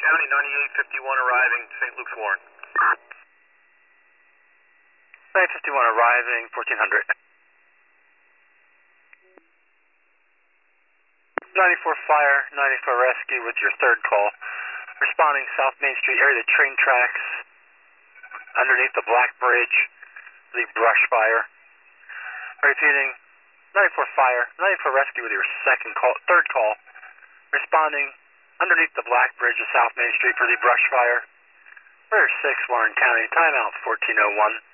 County, 9851 arriving, St. Luke's Warren. 951 arriving, 1400. 94 fire, 94 rescue with your third call. Responding South Main Street area, the train tracks underneath the Black Bridge, the brush fire. Repeating, 94 fire, 94 rescue with your third call. Responding underneath the Black Bridge of South Main Street for the brush fire. Rear 6, Warren County, timeout 1401.